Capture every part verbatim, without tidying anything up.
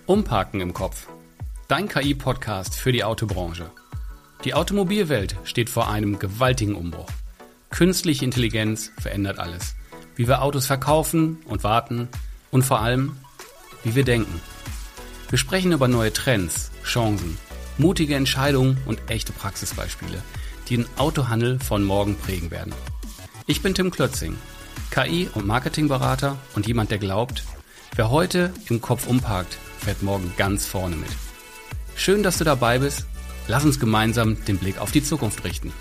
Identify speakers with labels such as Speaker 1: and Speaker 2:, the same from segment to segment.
Speaker 1: Umparken im Kopf. Dein K I-Podcast für die Autobranche. Die Automobilwelt steht vor einem gewaltigen Umbruch. Künstliche Intelligenz verändert alles. Wie wir Autos verkaufen und warten und vor allem, wie wir denken. Wir sprechen über neue Trends, Chancen, mutige Entscheidungen und echte Praxisbeispiele, die den Autohandel von morgen prägen werden. Ich bin Tim Klötzing, K I- und Marketingberater und jemand, der glaubt, wer heute im Kopf umparkt, fährt morgen ganz vorne mit. Schön, dass du dabei bist. Lass uns gemeinsam den Blick auf die Zukunft richten.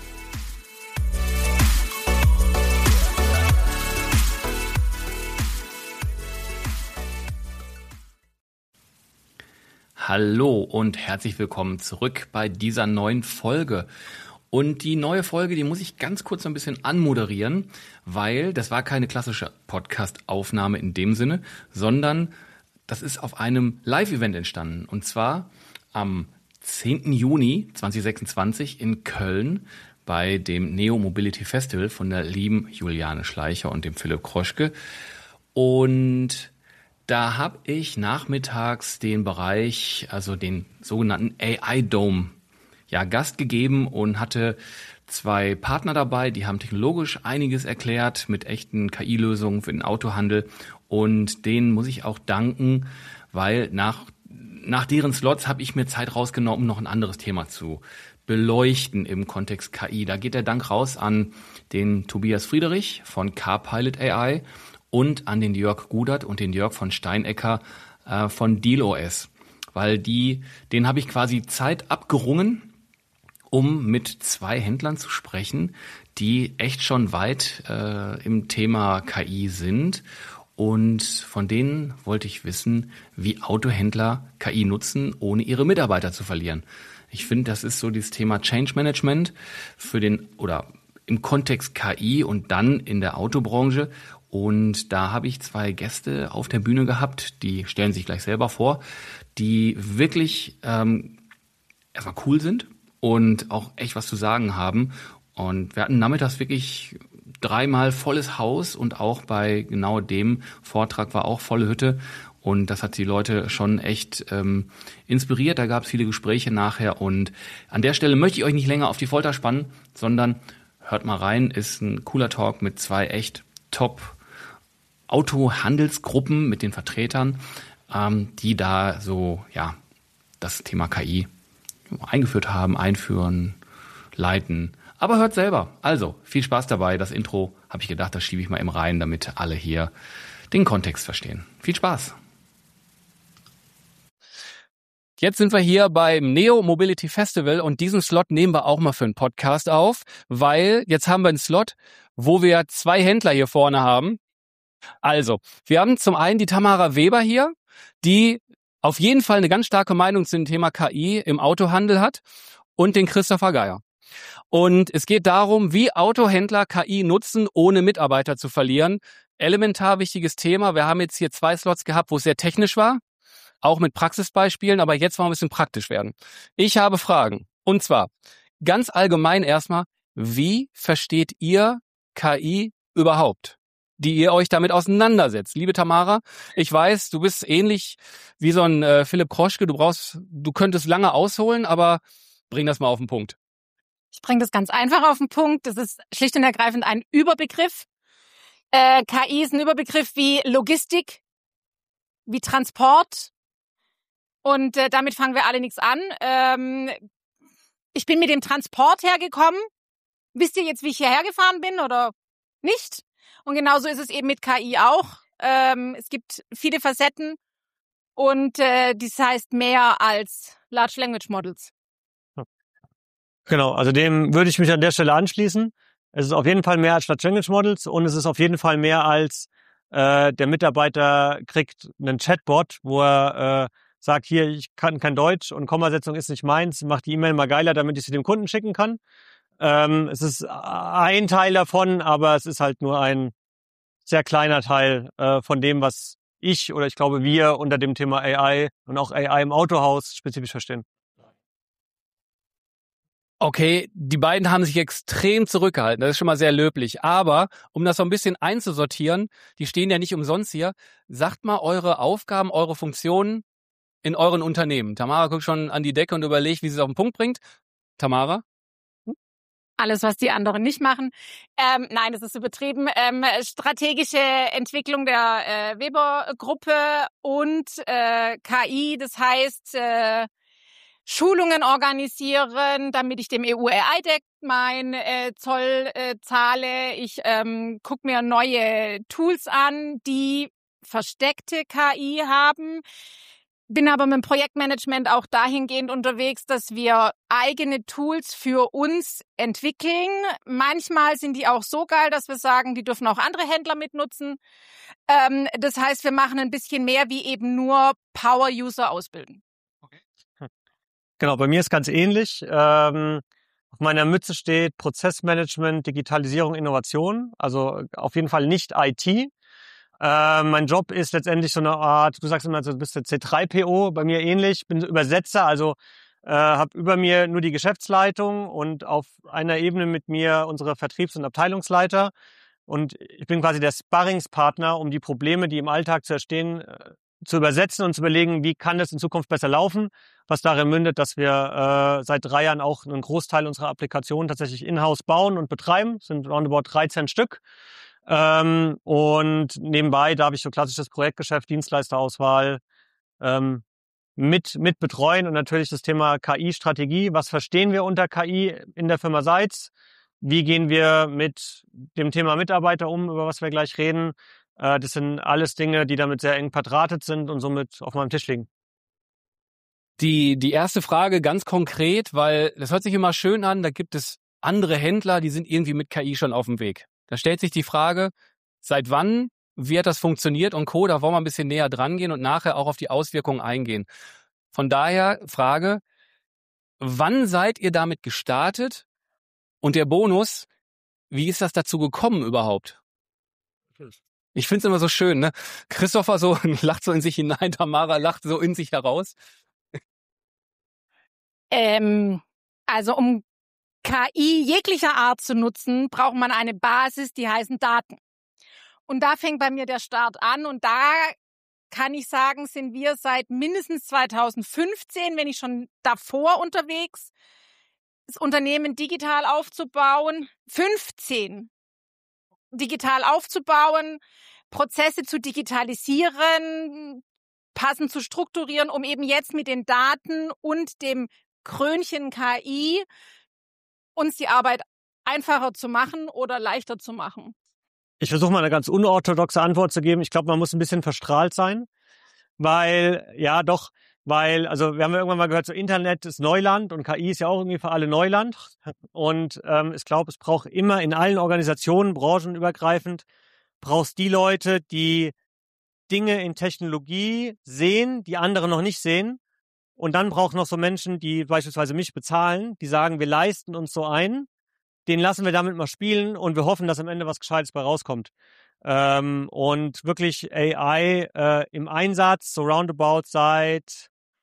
Speaker 1: Hallo und herzlich willkommen zurück bei dieser neuen Folge. Und die neue Folge, die muss ich ganz kurz so ein bisschen anmoderieren, weil das war keine klassische Podcast-Aufnahme in dem Sinne, sondern das ist auf einem Live-Event entstanden. Und zwar am zehnten Juni zweitausendsechsundzwanzig in Köln bei dem Neo Mobility Festival von der lieben Juliane Schleicher und dem Philipp Kroschke. Und da habe ich nachmittags den Bereich, also den sogenannten A I-Dome, ja, Gast gegeben und hatte zwei Partner dabei, die haben technologisch einiges erklärt mit echten K I-Lösungen für den Autohandel. Und denen muss ich auch danken, weil nach, nach deren Slots habe ich mir Zeit rausgenommen, um noch ein anderes Thema zu beleuchten im Kontext K I. Da geht der Dank raus an den Tobias Friedrich von CarPilot A I und an den Jörg Gudert und den Jörg von Steinecker äh, von DealOS. Weil die, denen habe ich quasi Zeit abgerungen, um mit zwei Händlern zu sprechen, die echt schon weit äh, im Thema K I sind. Und von denen wollte ich wissen, wie Autohändler K I nutzen, ohne ihre Mitarbeiter zu verlieren. Ich finde, das ist so dieses Thema Change Management für den oder im Kontext K I und dann in der Autobranche. Und da habe ich zwei Gäste auf der Bühne gehabt, die stellen sich gleich selber vor, die wirklich ähm, erstmal cool sind und auch echt was zu sagen haben. Und wir hatten nachmittags wirklich dreimal volles Haus und auch bei genau dem Vortrag war auch volle Hütte. Und das hat die Leute schon echt ähm, inspiriert. Da gab es viele Gespräche nachher. Und an der Stelle möchte ich euch nicht länger auf die Folter spannen, sondern hört mal rein. Ist ein cooler Talk mit zwei echt top Autohandelsgruppen, mit den Vertretern, ähm, die da so ja das Thema K I eingeführt haben, einführen, leiten. Aber hört selber. Also, viel Spaß dabei. Das Intro, habe ich gedacht, das schiebe ich mal eben rein, damit alle hier den Kontext verstehen. Viel Spaß. Jetzt sind wir hier beim Neo Mobility Festival und diesen Slot nehmen wir auch mal für einen Podcast auf, weil jetzt haben wir einen Slot, wo wir zwei Händler hier vorne haben. Also, wir haben zum einen die Tamara Weber hier, die auf jeden Fall eine ganz starke Meinung zum Thema K I im Autohandel hat, und den Christopher Geier. Und es geht darum, wie Autohändler K I nutzen, ohne Mitarbeiter zu verlieren. Elementar wichtiges Thema. Wir haben jetzt hier zwei Slots gehabt, wo es sehr technisch war, auch mit Praxisbeispielen, aber jetzt wollen wir ein bisschen praktisch werden. Ich habe Fragen. Und zwar ganz allgemein erstmal, wie versteht ihr K I überhaupt, die ihr euch damit auseinandersetzt? Liebe Tamara, ich weiß, du bist ähnlich wie so ein äh, Philipp Kroschke. Du brauchst, du könntest lange ausholen, aber bring das mal auf den Punkt.
Speaker 2: Ich bringe das ganz einfach auf den Punkt. Das ist schlicht und ergreifend ein Überbegriff. Äh, K I ist ein Überbegriff wie Logistik, wie Transport. Und äh, damit fangen wir alle nichts an. Ähm, ich bin mit dem Transport hergekommen. Wisst ihr jetzt, wie ich hierher gefahren bin oder nicht? Und genauso ist es eben mit K I auch. Ähm, es gibt viele Facetten und äh, das heißt mehr als Large Language Models.
Speaker 3: Genau, also dem würde ich mich an der Stelle anschließen. Es ist auf jeden Fall mehr als Large Language Models und es ist auf jeden Fall mehr als äh, der Mitarbeiter kriegt einen Chatbot, wo er äh, sagt, hier, ich kann kein Deutsch und Kommasetzung ist nicht meins, mach die E-Mail mal geiler, damit ich sie dem Kunden schicken kann. Ähm, es ist ein Teil davon, aber es ist halt nur ein sehr kleiner Teil äh, von dem, was ich oder ich glaube wir unter dem Thema A I und auch A I im Autohaus spezifisch verstehen.
Speaker 1: Okay, die beiden haben sich extrem zurückgehalten. Das ist schon mal sehr löblich. Aber um das so ein bisschen einzusortieren, die stehen ja nicht umsonst hier. Sagt mal eure Aufgaben, eure Funktionen in euren Unternehmen? Tamara guckt schon an die Decke und überlegt, wie sie es auf den Punkt bringt. Tamara?
Speaker 2: Alles, was die anderen nicht machen. Ähm, nein, das ist übertrieben. Ähm, strategische Entwicklung der äh, Weber-Gruppe und äh, K I, das heißt äh, Schulungen organisieren, damit ich dem E U A I-Deck mein äh, Zoll äh, zahle. Ich ähm, gucke mir neue Tools an, die versteckte K I haben. Bin aber mit dem Projektmanagement auch dahingehend unterwegs, dass wir eigene Tools für uns entwickeln. Manchmal sind die auch so geil, dass wir sagen, die dürfen auch andere Händler mitnutzen. Ähm, das heißt, wir machen ein bisschen mehr wie eben nur Power-User ausbilden.
Speaker 3: Okay. Genau, bei mir ist ganz ähnlich. Ähm, auf meiner Mütze steht Prozessmanagement, Digitalisierung, Innovation. Also auf jeden Fall nicht I T. Äh, mein Job ist letztendlich so eine Art, du sagst immer, du bist der C drei P O, bei mir ähnlich, bin Übersetzer, also äh, habe über mir nur die Geschäftsleitung und auf einer Ebene mit mir unsere Vertriebs- und Abteilungsleiter. Und ich bin quasi der Sparringspartner, um die Probleme, die im Alltag zu entstehen, äh, zu übersetzen und zu überlegen, wie kann das in Zukunft besser laufen, was darin mündet, dass wir äh, seit drei Jahren auch einen Großteil unserer Applikationen tatsächlich in-house bauen und betreiben, das sind roundabout dreizehn Stück. Ähm, und nebenbei darf ich so klassisches Projektgeschäft, Dienstleisterauswahl ähm, mit mit betreuen und natürlich das Thema K I-Strategie. Was verstehen wir unter K I in der Firma Seitz? Wie gehen wir mit dem Thema Mitarbeiter um, über was wir gleich reden? Äh, das sind alles Dinge, die damit sehr eng verdrahtet sind und somit auf meinem Tisch liegen.
Speaker 1: Die, die erste Frage ganz konkret, weil das hört sich immer schön an, da gibt es andere Händler, die sind irgendwie mit K I schon auf dem Weg. Da stellt sich die Frage, seit wann, wie hat das funktioniert und Co., da wollen wir ein bisschen näher dran gehen und nachher auch auf die Auswirkungen eingehen. Von daher Frage, wann seid ihr damit gestartet? Und der Bonus, wie ist das dazu gekommen überhaupt? Ich finde es immer so schön, ne? Christopher so lacht so in sich hinein, Tamara lacht so in sich heraus.
Speaker 2: Ähm, also um K I jeglicher Art zu nutzen, braucht man eine Basis, die heißen Daten. Und da fängt bei mir der Start an und da kann ich sagen, sind wir seit mindestens zweitausendfünfzehn, wenn nicht schon davor unterwegs, das Unternehmen digital aufzubauen, fünfzehn digital aufzubauen, Prozesse zu digitalisieren, passend zu strukturieren, um eben jetzt mit den Daten und dem Krönchen K I uns die Arbeit einfacher zu machen oder leichter zu machen.
Speaker 3: Ich versuche mal eine ganz unorthodoxe Antwort zu geben. Ich glaube, man muss ein bisschen verstrahlt sein, weil, ja doch, weil, also wir haben ja irgendwann mal gehört, so Internet ist Neuland und K I ist ja auch irgendwie für alle Neuland. Und ähm, ich glaube, es braucht immer in allen Organisationen, branchenübergreifend, brauchst die Leute, die Dinge in Technologie sehen, die andere noch nicht sehen. Und dann braucht noch so Menschen, die beispielsweise mich bezahlen, die sagen, wir leisten uns so ein, den lassen wir damit mal spielen und wir hoffen, dass am Ende was Gescheites bei rauskommt. Ähm, und wirklich A I äh, im Einsatz, so roundabout seit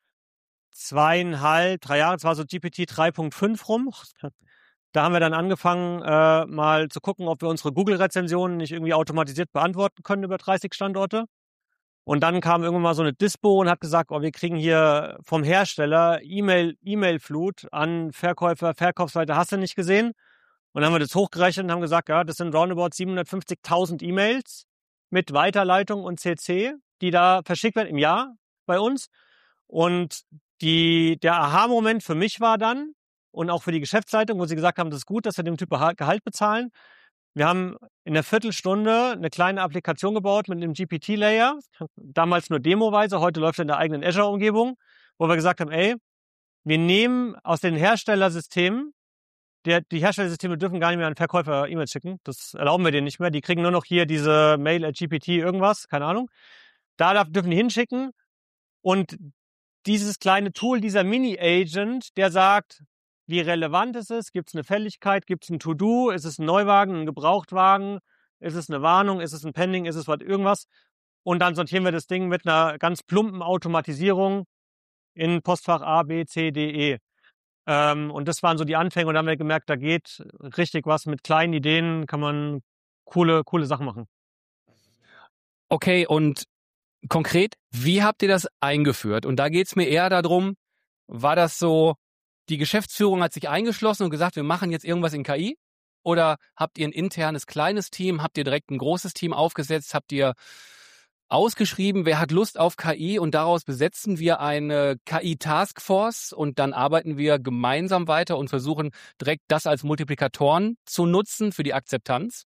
Speaker 3: zweieinhalb, drei Jahre, es war so G P T drei Punkt fünf rum. Da haben wir dann angefangen, äh, mal zu gucken, ob wir unsere Google-Rezensionen nicht irgendwie automatisiert beantworten können über dreißig Standorte. Und dann kam irgendwann mal so eine Dispo und hat gesagt, oh, wir kriegen hier vom Hersteller E-Mail, E-Mail-Flut an Verkäufer, Verkaufsseite, hast du nicht gesehen? Und dann haben wir das hochgerechnet und haben gesagt, ja, das sind roundabout siebenhundertfünfzigtausend E-Mails mit Weiterleitung und C C, die da verschickt werden im Jahr bei uns. Und die, der Aha-Moment für mich war dann und auch für die Geschäftsleitung, wo sie gesagt haben, das ist gut, dass wir dem Typ Gehalt bezahlen. Wir haben in einer Viertelstunde eine kleine Applikation gebaut mit einem G P T-Layer, damals nur demoweise, heute läuft er in der eigenen Azure-Umgebung, wo wir gesagt haben, ey, wir nehmen aus den Herstellersystemen, der, die Herstellersysteme dürfen gar nicht mehr an Verkäufer E-Mails schicken, das erlauben wir denen nicht mehr, die kriegen nur noch hier diese Mail at G P T irgendwas, keine Ahnung, da darf, dürfen die hinschicken und dieses kleine Tool, dieser Mini-Agent, der sagt, wie relevant ist es? Gibt es eine Fälligkeit? Gibt es ein To-Do? Ist es ein Neuwagen, ein Gebrauchtwagen? Ist es eine Warnung? Ist es ein Pending? Ist es was irgendwas? Und dann sortieren wir das Ding mit einer ganz plumpen Automatisierung in Postfach A, B, C, D, E. Ähm, und das waren so die Anfänge. Und dann haben wir gemerkt, da geht richtig was. Mit kleinen Ideen kann man coole, coole Sachen machen.
Speaker 1: Okay, und konkret, wie habt ihr das eingeführt? Und da geht's mir eher darum, war das so, die Geschäftsführung hat sich eingeschlossen und gesagt, wir machen jetzt irgendwas in K I? Oder habt ihr ein internes kleines Team? Habt ihr direkt ein großes Team aufgesetzt? Habt ihr ausgeschrieben, wer hat Lust auf K I? Und daraus besetzen wir eine K I-Taskforce und dann arbeiten wir gemeinsam weiter und versuchen direkt das als Multiplikatoren zu nutzen für die Akzeptanz?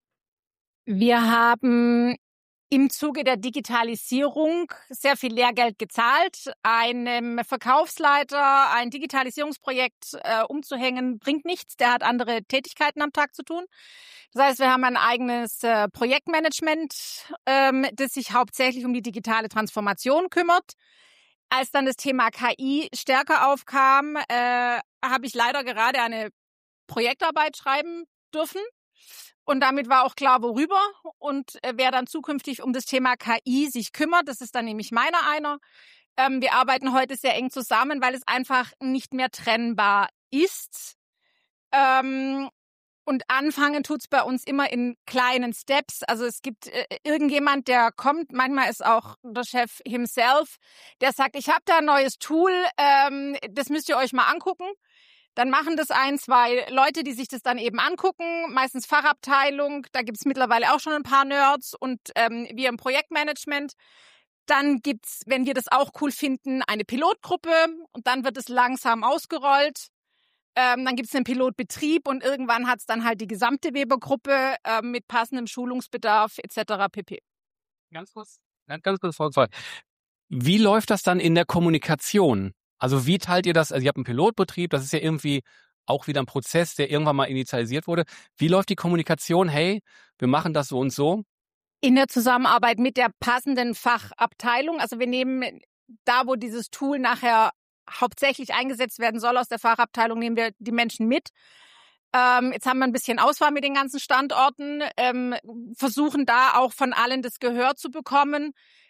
Speaker 2: Wir haben im Zuge der Digitalisierung sehr viel Lehrgeld gezahlt. Einem Verkaufsleiter ein Digitalisierungsprojekt äh, umzuhängen, bringt nichts. Der hat andere Tätigkeiten am Tag zu tun. Das heißt, wir haben ein eigenes äh, Projektmanagement, ähm, das sich hauptsächlich um die digitale Transformation kümmert. Als dann das Thema K I stärker aufkam, äh, habe ich leider gerade eine Projektarbeit schreiben dürfen. Und damit war auch klar, worüber und äh, wer dann zukünftig um das Thema K I sich kümmert. Das ist dann nämlich meiner einer. Ähm, wir arbeiten heute sehr eng zusammen, weil es einfach nicht mehr trennbar ist. Ähm, und anfangen tut's bei uns immer in kleinen Steps. Also es gibt äh, irgendjemand, der kommt, manchmal ist auch der Chef himself, der sagt, ich habe da ein neues Tool, ähm, das müsst ihr euch mal angucken. Dann machen das ein, zwei Leute, die sich das dann eben angucken, meistens Fachabteilung, da gibt's mittlerweile auch schon ein paar Nerds und ähm, wir im Projektmanagement. Dann gibt's, wenn wir das auch cool finden, eine Pilotgruppe und dann wird es langsam ausgerollt. Ähm, dann gibt's einen Pilotbetrieb und irgendwann hat's dann halt die gesamte Weber-Gruppe äh, mit passendem Schulungsbedarf et cetera pp.
Speaker 1: Ganz kurz, ganz kurz Frage. Wie läuft das dann in der Kommunikation? Also wie teilt ihr das? Also ihr habt einen Pilotbetrieb, das ist ja irgendwie auch wieder ein Prozess, der irgendwann mal initialisiert wurde. Wie läuft die Kommunikation? Hey, wir machen das so und so.
Speaker 2: In der Zusammenarbeit mit der passenden Fachabteilung. Also wir nehmen da, wo dieses Tool nachher hauptsächlich eingesetzt werden soll aus der Fachabteilung, nehmen wir die Menschen mit. Ähm, jetzt haben wir ein bisschen Auswahl mit den ganzen Standorten, ähm, versuchen da auch von allen das Gehör zu bekommen.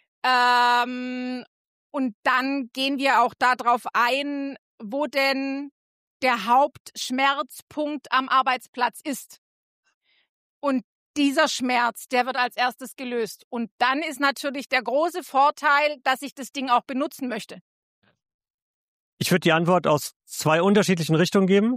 Speaker 2: Ähm, Und dann gehen wir auch darauf ein, wo denn der Hauptschmerzpunkt am Arbeitsplatz ist. Und dieser Schmerz, der wird als erstes gelöst. Und dann ist natürlich der große Vorteil, dass ich das Ding auch benutzen möchte.
Speaker 3: Ich würde die Antwort aus zwei unterschiedlichen Richtungen geben.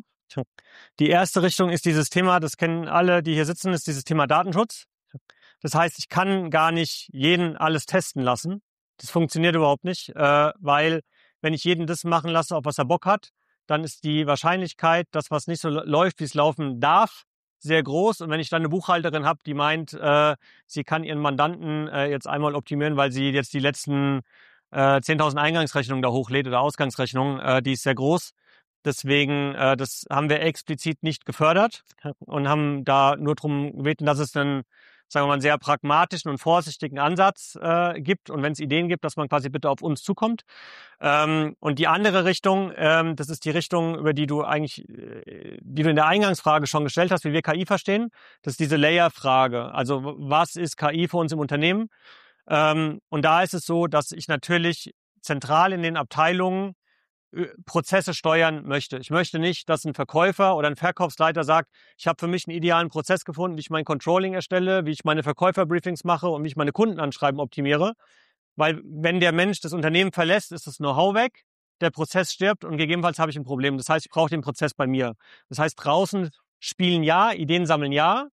Speaker 3: Die erste Richtung ist dieses Thema, das kennen alle, die hier sitzen, ist dieses Thema Datenschutz. Das heißt, ich kann gar nicht jeden alles testen lassen. Das funktioniert überhaupt nicht, äh, weil wenn ich jeden das machen lasse, auf was er Bock hat, dann ist die Wahrscheinlichkeit, dass was nicht so läuft, wie es laufen darf, sehr groß. Und wenn ich dann eine Buchhalterin habe, die meint, äh, sie kann ihren Mandanten äh, jetzt einmal optimieren, weil sie jetzt die letzten äh, zehntausend Eingangsrechnungen da hochlädt oder Ausgangsrechnungen, äh, die ist sehr groß. Deswegen, äh, das haben wir explizit nicht gefördert und haben da nur darum gebeten, dass es dann, sagen wir mal, einen sehr pragmatischen und vorsichtigen Ansatz äh, gibt und wenn es Ideen gibt, dass man quasi bitte auf uns zukommt. Ähm, und die andere Richtung, ähm, das ist die Richtung, über die du eigentlich, äh, die du in der Eingangsfrage schon gestellt hast, wie wir K I verstehen. Das ist diese Layer-Frage. Also was ist K I für uns im Unternehmen? Ähm, und da ist es so, dass ich natürlich zentral in den Abteilungen Prozesse steuern möchte. Ich möchte nicht, dass ein Verkäufer oder ein Verkaufsleiter sagt, ich habe für mich einen idealen Prozess gefunden, wie ich mein Controlling erstelle, wie ich meine Verkäuferbriefings mache und wie ich meine Kundenanschreiben optimiere. Weil wenn der Mensch das Unternehmen verlässt, ist das Know-how weg, der Prozess stirbt und gegebenenfalls habe ich ein Problem. Das heißt, ich brauche den Prozess bei mir. Das heißt, draußen spielen ja, Ideen sammeln ja,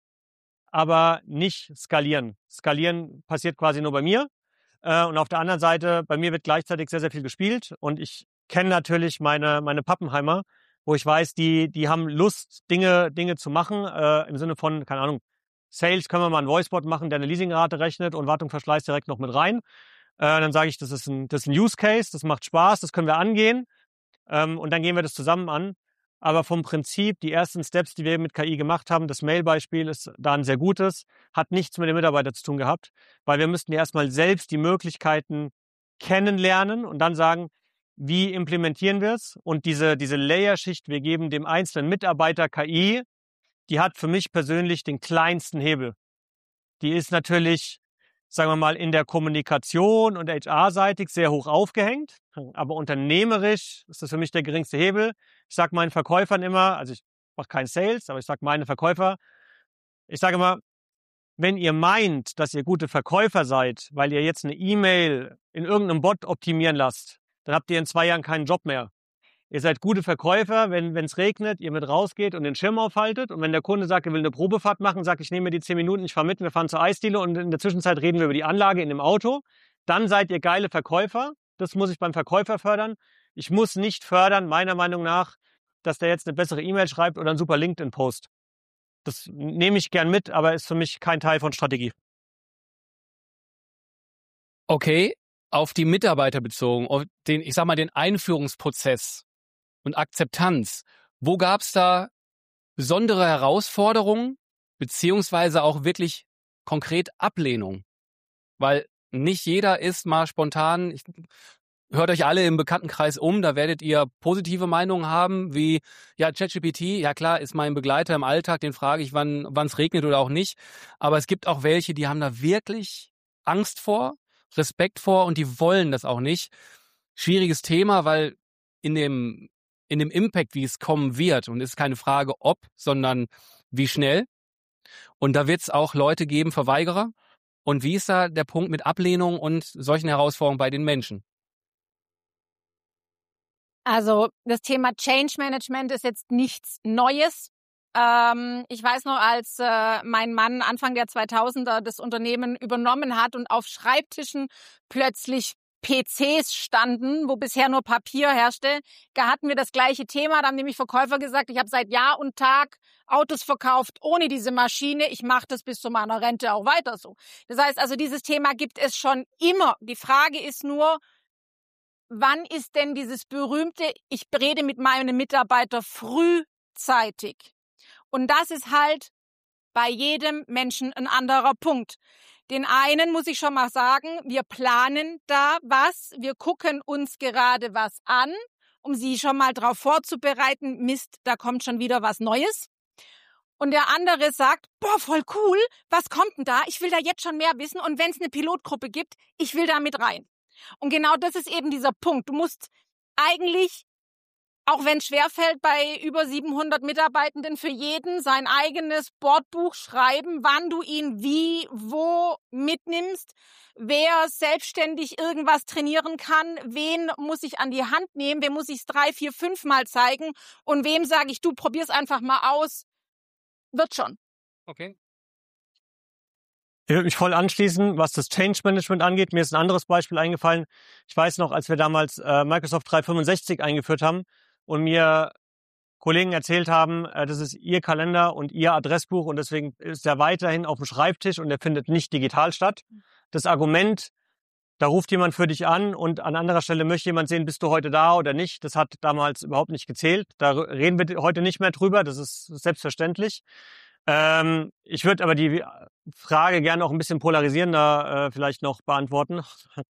Speaker 3: aber nicht skalieren. Skalieren passiert quasi nur bei mir. Und auf der anderen Seite, bei mir wird gleichzeitig sehr, sehr viel gespielt und ich kenne natürlich meine meine Pappenheimer, wo ich weiß, die die haben Lust, Dinge Dinge zu machen, äh, im Sinne von, keine Ahnung, Sales können wir mal einen Voicebot machen, der eine Leasingrate rechnet und Wartung, Verschleiß direkt noch mit rein. Äh, dann sage ich, das ist ein das ist ein Use Case, das macht Spaß, das können wir angehen ähm, und dann gehen wir das zusammen an. Aber vom Prinzip, die ersten Steps, die wir mit K I gemacht haben, das Mail-Beispiel ist da ein sehr gutes, hat nichts mit dem Mitarbeiter zu tun gehabt, weil wir müssten ja erstmal selbst die Möglichkeiten kennenlernen und dann sagen, wie implementieren wir es? Und diese, diese Layerschicht, wir geben dem einzelnen Mitarbeiter K I, die hat für mich persönlich den kleinsten Hebel. Die ist natürlich, sagen wir mal, in der Kommunikation und H R-seitig sehr hoch aufgehängt. Aber unternehmerisch ist das für mich der geringste Hebel. Ich sage meinen Verkäufern immer, also ich mache keinen Sales, aber ich sage meine Verkäufer, ich sage immer, wenn ihr meint, dass ihr gute Verkäufer seid, weil ihr jetzt eine E-Mail in irgendeinem Bot optimieren lasst, dann habt ihr in zwei Jahren keinen Job mehr. Ihr seid gute Verkäufer, wenn es regnet, ihr mit rausgeht und den Schirm aufhaltet. Und wenn der Kunde sagt, er will eine Probefahrt machen, sagt, ich nehme mir die zehn Minuten, ich fahre mit, wir fahren zur Eisdiele und in der Zwischenzeit reden wir über die Anlage in dem Auto. Dann seid ihr geile Verkäufer. Das muss ich beim Verkäufer fördern. Ich muss nicht fördern, meiner Meinung nach, dass der jetzt eine bessere E-Mail schreibt oder einen super LinkedIn-Post. Das nehme ich gern mit, aber ist für mich kein Teil von Strategie.
Speaker 4: Okay, auf die Mitarbeiter bezogen, auf den, ich sag mal, den Einführungsprozess und Akzeptanz. Wo gab es da besondere Herausforderungen, beziehungsweise auch wirklich konkret Ablehnung? Weil nicht jeder ist mal spontan, ich, hört euch alle im Bekanntenkreis um, da werdet ihr positive Meinungen haben, wie, ja, ChatGPT, ja klar, ist mein Begleiter im Alltag, den frage ich, wann wann es regnet oder auch nicht. Aber es gibt auch welche, die haben da wirklich Angst vor, Respekt vor und die wollen das auch nicht. Schwieriges Thema, weil in dem in dem Impact, wie es kommen wird, und es ist keine Frage ob, sondern wie schnell. Und da wird es auch Leute geben, Verweigerer. Und wie ist da der Punkt mit Ablehnung und solchen Herausforderungen bei den Menschen?
Speaker 2: Also das Thema Change Management ist jetzt nichts Neues. Ähm, ich weiß noch, als äh, mein Mann Anfang der zweitausender das Unternehmen übernommen hat und auf Schreibtischen plötzlich P Cs standen, wo bisher nur Papier herrschte, da hatten wir das gleiche Thema. Da haben nämlich Verkäufer gesagt, ich habe seit Jahr und Tag Autos verkauft ohne diese Maschine. Ich mache das bis zu meiner Rente auch weiter so. Das heißt also, dieses Thema gibt es schon immer. Die Frage ist nur, wann ist denn dieses berühmte, ich rede mit meinem Mitarbeiter frühzeitig? Und das ist halt bei jedem Menschen ein anderer Punkt. Den einen muss ich schon mal sagen, wir planen da was, wir gucken uns gerade was an, um sie schon mal darauf vorzubereiten, Mist, da kommt schon wieder was Neues. Und der andere sagt, boah, voll cool, was kommt denn da? Ich will da jetzt schon mehr wissen und wenn es eine Pilotgruppe gibt, ich will da mit rein. Und genau das ist eben dieser Punkt. Du musst eigentlich, auch wenn es schwerfällt, bei über siebenhundert Mitarbeitenden für jeden sein eigenes Bordbuch schreiben, wann du ihn wie, wo mitnimmst, wer selbstständig irgendwas trainieren kann, wen muss ich an die Hand nehmen, wem muss ich es drei, vier, fünf Mal zeigen und wem sage ich, du probier's einfach mal aus, wird schon.
Speaker 4: Okay.
Speaker 3: Ich würde mich voll anschließen, was das Change Management angeht. Mir ist ein anderes Beispiel eingefallen. Ich weiß noch, als wir damals äh, Microsoft dreihundertfünfundsechzig eingeführt haben und mir Kollegen erzählt haben, äh, das ist ihr Kalender und ihr Adressbuch und deswegen ist er weiterhin auf dem Schreibtisch und der findet nicht digital statt. Das Argument, da ruft jemand für dich an und an anderer Stelle möchte jemand sehen, bist du heute da oder nicht, das hat damals überhaupt nicht gezählt. Da reden wir heute nicht mehr drüber, das ist selbstverständlich. Ähm, ich würde aber die Frage gerne auch ein bisschen polarisierender äh, vielleicht noch beantworten.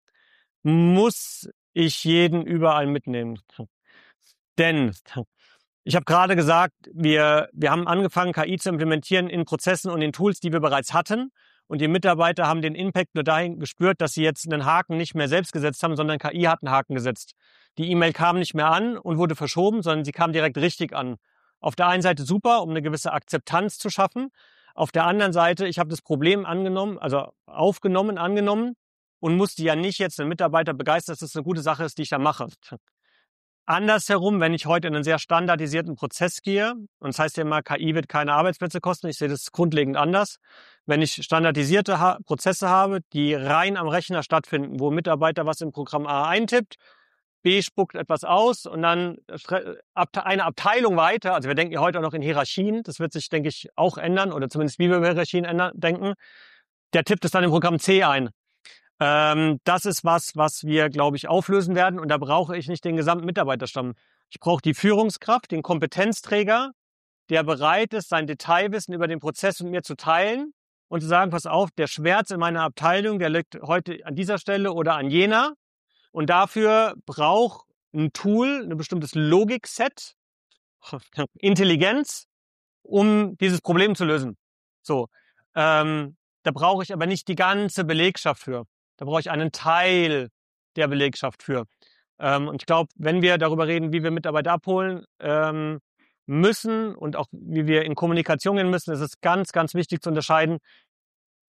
Speaker 3: Muss ich jeden überall mitnehmen? Denn ich habe gerade gesagt, wir, wir haben angefangen, K I zu implementieren in Prozessen und in Tools, die wir bereits hatten. Und die Mitarbeiter haben den Impact nur dahin gespürt, dass sie jetzt einen Haken nicht mehr selbst gesetzt haben, sondern K I hat einen Haken gesetzt. Die E-Mail kam nicht mehr an und wurde verschoben, sondern sie kam direkt richtig an. Auf der einen Seite super, um eine gewisse Akzeptanz zu schaffen. Auf der anderen Seite, ich habe das Problem angenommen, also aufgenommen, angenommen und musste ja nicht jetzt einen Mitarbeiter begeistern, dass das eine gute Sache ist, die ich da mache. Andersherum, wenn ich heute in einen sehr standardisierten Prozess gehe, und das heißt ja immer, K I wird keine Arbeitsplätze kosten, ich sehe das grundlegend anders. Wenn ich standardisierte ha- Prozesse habe, die rein am Rechner stattfinden, wo ein Mitarbeiter was im Programm A eintippt, B spuckt etwas aus und dann eine Abteilung weiter, also wir denken ja heute auch noch in Hierarchien, das wird sich, denke ich, auch ändern, oder zumindest wie wir über Hierarchien ändern, denken, der tippt es dann im Programm C ein. Ähm, das ist was, was wir, glaube ich, auflösen werden und da brauche ich nicht den gesamten Mitarbeiterstamm. Ich brauche die Führungskraft, den Kompetenzträger, der bereit ist, sein Detailwissen über den Prozess mit mir zu teilen und zu sagen, pass auf, der Schmerz in meiner Abteilung, der liegt heute an dieser Stelle oder an jener. Und dafür braucht ein Tool, ein bestimmtes Logikset, Intelligenz, um dieses Problem zu lösen. So, ähm, da brauche ich aber nicht die ganze Belegschaft für. Da brauche ich einen Teil der Belegschaft für. Ähm, und ich glaube, wenn wir darüber reden, wie wir Mitarbeiter abholen ähm, müssen und auch wie wir in Kommunikation gehen müssen, ist es ganz, ganz wichtig zu unterscheiden,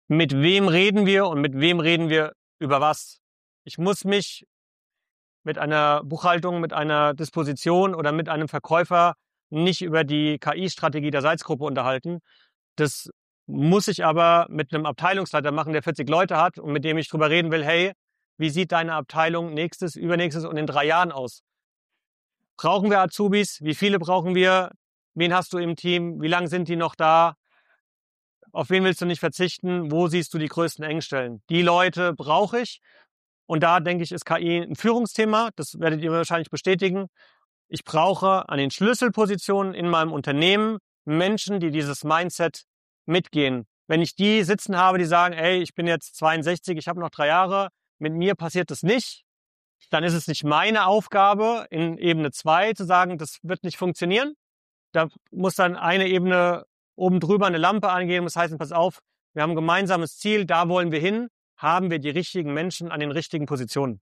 Speaker 3: mit wem reden wir und mit wem reden wir über was. Ich muss mich mit einer Buchhaltung, mit einer Disposition oder mit einem Verkäufer nicht über die K I-Strategie der Salzgruppe unterhalten. Das muss ich aber mit einem Abteilungsleiter machen, der vierzig Leute hat und mit dem ich drüber reden will, hey, wie sieht deine Abteilung nächstes, übernächstes und in drei Jahren aus? Brauchen wir Azubis? Wie viele brauchen wir? Wen hast du im Team? Wie lange sind die noch da? Auf wen willst du nicht verzichten? Wo siehst du die größten Engstellen? Die Leute brauche ich. Und da, denke ich, ist K I ein Führungsthema. Das werdet ihr wahrscheinlich bestätigen. Ich brauche an den Schlüsselpositionen in meinem Unternehmen Menschen, die dieses Mindset mitgehen. Wenn ich die sitzen habe, die sagen, ey, ich bin jetzt zweiundsechzig, ich habe noch drei Jahre, mit mir passiert das nicht, dann ist es nicht meine Aufgabe, in Ebene zwei zu sagen, das wird nicht funktionieren. Da muss dann eine Ebene oben drüber eine Lampe angehen. Das heißt, pass auf, wir haben ein gemeinsames Ziel, da wollen wir hin, haben wir die richtigen Menschen an den richtigen Positionen.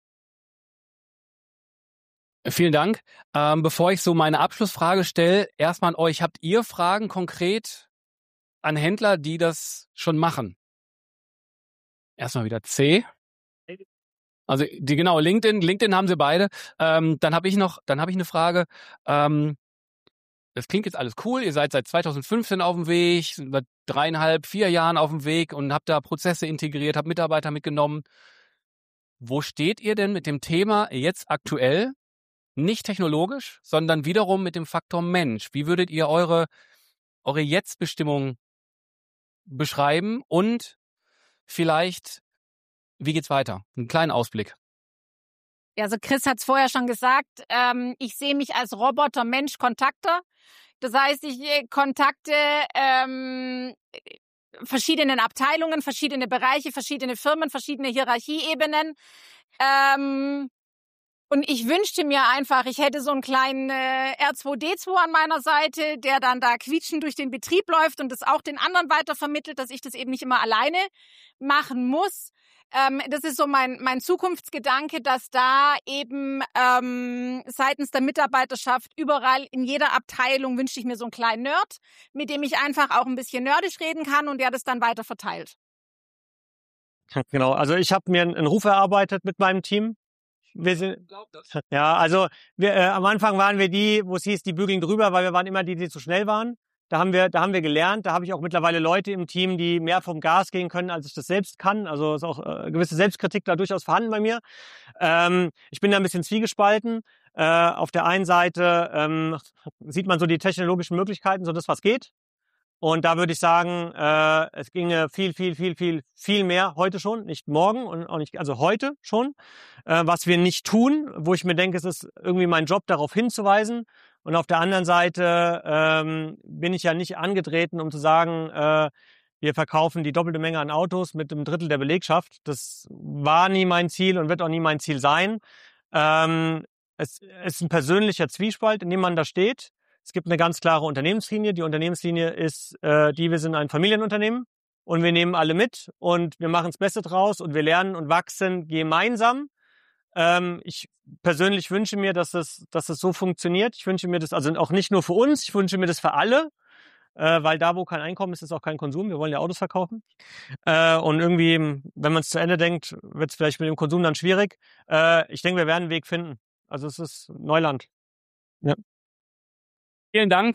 Speaker 4: Vielen Dank. Ähm, bevor ich so meine Abschlussfrage stelle, erstmal an euch, habt ihr Fragen konkret an Händler, die das schon machen? Erstmal wieder C. Also die genau LinkedIn, LinkedIn haben sie beide. Ähm, dann habe ich noch, dann habe ich eine Frage. Ähm, das klingt jetzt alles cool. Ihr seid seit zweitausendfünfzehn auf dem Weg, seit dreieinhalb, vier Jahren auf dem Weg und habt da Prozesse integriert, habt Mitarbeiter mitgenommen. Wo steht ihr denn mit dem Thema jetzt aktuell? Nicht technologisch, sondern wiederum mit dem Faktor Mensch. Wie würdet ihr eure eure Jetzt-Bestimmung beschreiben und vielleicht, wie geht's weiter? Einen kleinen Ausblick.
Speaker 2: Ja, also Chris hat es vorher schon gesagt, ähm, ich sehe mich als Roboter-Mensch-Kontakter. Das heißt, ich kontakte ähm, verschiedene Abteilungen, verschiedene Bereiche, verschiedene Firmen, verschiedene Hierarchieebenen. Ähm, Und ich wünschte mir einfach, ich hätte so einen kleinen äh, R zwei D zwei an meiner Seite, der dann da quietschend durch den Betrieb läuft und das auch den anderen weitervermittelt, dass ich das eben nicht immer alleine machen muss. Ähm, das ist so mein mein Zukunftsgedanke, dass da eben ähm, seitens der Mitarbeiterschaft überall in jeder Abteilung wünschte ich mir so einen kleinen Nerd, mit dem ich einfach auch ein bisschen nerdisch reden kann und der das dann weiter verteilt.
Speaker 3: Genau, also ich habe mir einen Ruf erarbeitet mit meinem Team. Wir sind, ja, also wir, äh, am Anfang waren wir die, wo es hieß, die bügeln drüber, weil wir waren immer die, die zu schnell waren. Da haben wir, da haben wir gelernt. Da habe ich auch mittlerweile Leute im Team, die mehr vom Gas gehen können, als ich das selbst kann. Also ist auch äh, gewisse Selbstkritik da durchaus vorhanden bei mir. Ähm, ich bin da ein bisschen zwiegespalten. Äh, auf der einen Seite ähm, sieht man so die technologischen Möglichkeiten, so das, was geht. Und da würde ich sagen, äh, es ginge viel, viel, viel, viel, viel mehr heute schon, nicht morgen und auch nicht, also heute schon, äh, was wir nicht tun, wo ich mir denke, es ist irgendwie mein Job, darauf hinzuweisen. Und auf der anderen Seite ähm, bin ich ja nicht angetreten, um zu sagen, äh, wir verkaufen die doppelte Menge an Autos mit einem Drittel der Belegschaft. Das war nie mein Ziel und wird auch nie mein Ziel sein. Ähm, es, es ist ein persönlicher Zwiespalt, in dem man da steht. Es gibt eine ganz klare Unternehmenslinie. Die Unternehmenslinie ist, äh, die wir sind ein Familienunternehmen und wir nehmen alle mit und wir machen das Beste draus und wir lernen und wachsen gemeinsam. Ähm, ich persönlich wünsche mir, dass es, dass es so funktioniert. Ich wünsche mir das also auch nicht nur für uns, ich wünsche mir das für alle, äh, weil da, wo kein Einkommen ist, ist auch kein Konsum. Wir wollen ja Autos verkaufen. Äh, und irgendwie, wenn man es zu Ende denkt, wird es vielleicht mit dem Konsum dann schwierig. Äh, ich denke, wir werden einen Weg finden. Also es ist Neuland. Ja.
Speaker 4: Vielen Dank.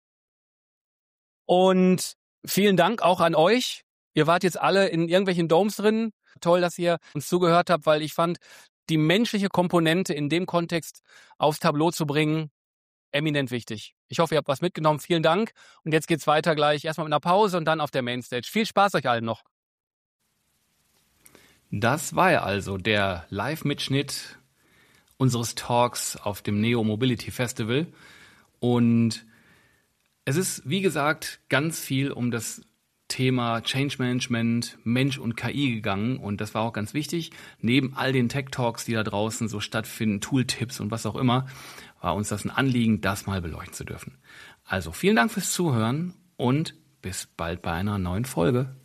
Speaker 4: Und vielen Dank auch an euch. Ihr wart jetzt alle in irgendwelchen Domes drin. Toll, dass ihr uns zugehört habt, weil ich fand, die menschliche Komponente in dem Kontext aufs Tableau zu bringen, eminent wichtig. Ich hoffe, ihr habt was mitgenommen. Vielen Dank. Und jetzt geht's weiter gleich erstmal mit einer Pause und dann auf der Mainstage. Viel Spaß euch allen noch.
Speaker 1: Das war ja also der Live-Mitschnitt unseres Talks auf dem Neo Mobility Festival. Und es ist, wie gesagt, ganz viel um das Thema Change Management, Mensch und K I gegangen. Und das war auch ganz wichtig. Neben all den Tech-Talks, die da draußen so stattfinden, Tooltips und was auch immer, war uns das ein Anliegen, das mal beleuchten zu dürfen. Also vielen Dank fürs Zuhören und bis bald bei einer neuen Folge.